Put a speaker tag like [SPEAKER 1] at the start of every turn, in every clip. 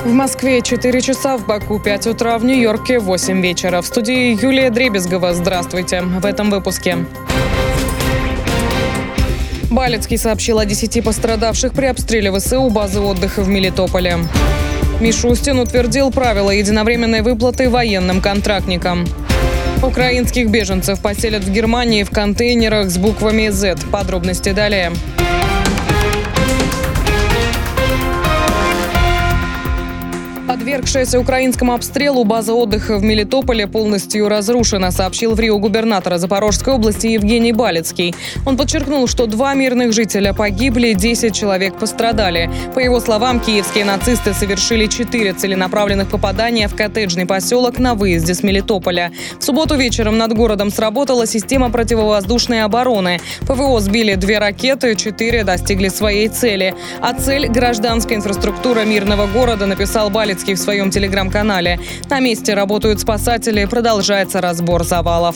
[SPEAKER 1] В Москве 4 часа, в Баку 5 утра, в Нью-Йорке 8 вечера. В студии Юлия Дребезгова. Здравствуйте. В этом выпуске. Балицкий сообщил о 10 пострадавших при обстреле ВСУ базы отдыха в Мелитополе. Мишустин утвердил правила единовременной выплаты военным контрактникам. Украинских беженцев поселят в Германии в контейнерах с буквами «З». Подробности далее. Подвергшаяся украинскому обстрелу база отдыха в Мелитополе полностью разрушена, сообщил в Рио губернатор Запорожской области Евгений Балицкий. Он подчеркнул, что 2 мирных жителя погибли, 10 человек пострадали. По его словам, киевские нацисты совершили 4 целенаправленных попадания в коттеджный поселок на выезде с Мелитополя. В субботу вечером над городом сработала система противовоздушной обороны. ПВО сбили 2 ракеты, 4 достигли своей цели. А цель – гражданская инфраструктура мирного города, написал Балицкий в своем телеграм-канале. На месте работают спасатели, продолжается разбор завалов.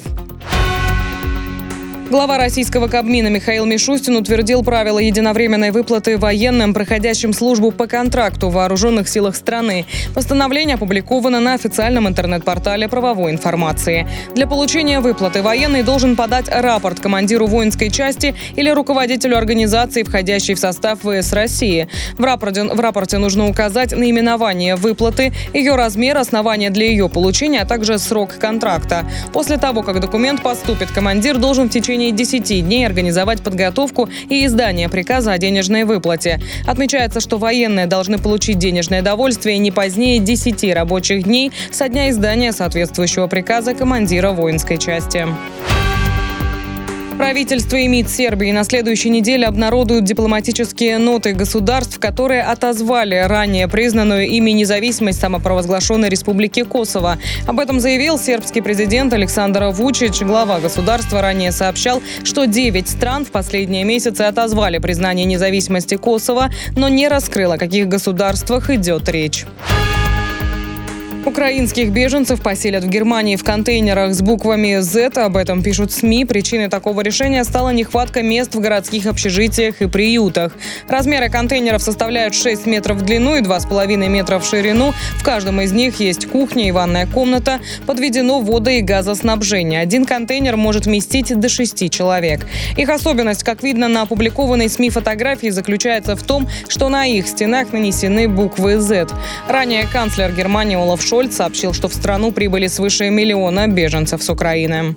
[SPEAKER 1] Глава российского Кабмина Михаил Мишустин утвердил правила единовременной выплаты военным, проходящим службу по контракту в вооруженных силах страны. Постановление опубликовано на официальном интернет-портале правовой информации. Для получения выплаты военный должен подать рапорт командиру воинской части или руководителю организации, входящей в состав ВС России. В рапорте нужно указать наименование выплаты, ее размер, основания для ее получения, а также срок контракта. После того, как документ поступит, командир должен в течение 10 дней организовать подготовку и издание приказа о денежной выплате. Отмечается, что военные должны получить денежное довольствие не позднее 10 рабочих дней со дня издания соответствующего приказа командира воинской части. Правительство и МИД Сербии на следующей неделе обнародуют дипломатические ноты государств, которые отозвали ранее признанную ими независимость самопровозглашенной Республики Косово. Об этом заявил сербский президент Александр Вучич. Глава государства ранее сообщал, что 9 стран в последние месяцы отозвали признание независимости Косово, но не раскрыл, о каких государствах идет речь. Украинских беженцев поселят в Германии в контейнерах с буквами «З». Об этом пишут СМИ. Причиной такого решения стала нехватка мест в городских общежитиях и приютах. Размеры контейнеров составляют 6 метров в длину и 2,5 метра в ширину. В каждом из них есть кухня и ванная комната. Подведено водо- и газоснабжение. Один контейнер может вместить до 6 человек. Их особенность, как видно на опубликованной СМИ фотографии, заключается в том, что на их стенах нанесены буквы «З». Ранее канцлер Германии Олаф Шольц сообщил, что в страну прибыли свыше 1 миллиона беженцев с Украины.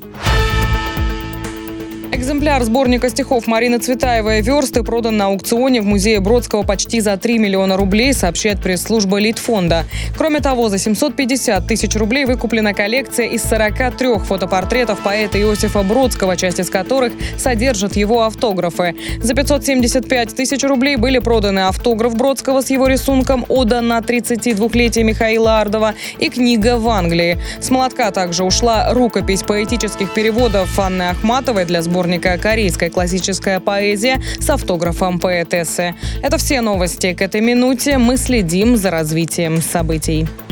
[SPEAKER 1] Экземпляр сборника стихов Марины Цветаевой «Версты» продан на аукционе в музее Бродского почти за 3 миллиона рублей, сообщает пресс-служба Литфонда. Кроме того, за 750 тысяч рублей выкуплена коллекция из 43 фотопортретов поэта Иосифа Бродского, часть из которых содержит его автографы. За 575 тысяч рублей были проданы автограф Бродского с его рисунком, ода на 32-летие Михаила Ардова и книга в Англии. С молотка также ушла рукопись поэтических переводов Анны Ахматовой для сборника «Корейская классическая поэзия» с автографом поэтессы. Это все новости к этой минуте. Мы следим за развитием событий.